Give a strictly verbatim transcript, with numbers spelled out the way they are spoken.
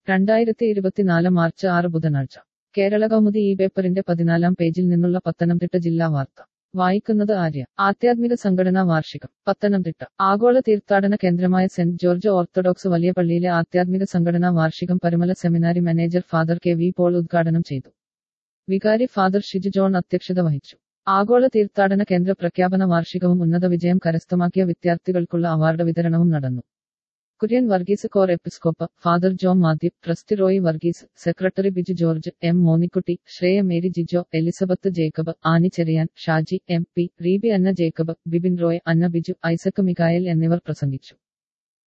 രണ്ടായിരത്തി ഇരുപത്തിനാല് മാർച്ച് ആറ് ബുധനാഴ്ച കേരള കൗമുദി ഈ പേപ്പറിന്റെ പതിനാലാം പേജിൽ നിന്നുള്ള പത്തനംതിട്ട ജില്ലാ വാർത്ത വായിക്കുന്നത് ആര്യ. ആധ്യാത്മിക സംഘടനാ വാർഷികം പത്തനംതിട്ട. ആഗോള തീർത്ഥാടന കേന്ദ്രമായ സെന്റ് ജോർജ് ഓർത്തഡോക്സ് വലിയ പള്ളിയിലെ ആധ്യാത്മിക സംഘടനാ വാർഷികം Parumala seminary manager father K V Paul ഉദ്ഘാടനം ചെയ്തു. വികാരി ഫാദർ ഷിജു ജോൺ അധ്യക്ഷത വഹിച്ചു. ആഗോള തീർത്ഥാടന കേന്ദ്ര പ്രഖ്യാപന വാർഷികവും ഉന്നത വിജയം കരസ്ഥമാക്കിയ വിദ്യാർത്ഥികൾക്കുള്ള അവാർഡ് വിതരണവും നടന്നു. കുര്യൻ വർഗീസ് കോർ എപ്പിസ്കോപ്പ, father John Mathew, trustee Roy Varghese, secretary Biju George, M Monikutty, Shreya Mary Jijo, Elizabeth Jacob, Annie Cherian, Shaji M P, Reebi Anna Jacob, Bibin Roy, Anna Biju, Isaac Mikayal എന്നിവർ പ്രസംഗിച്ചു.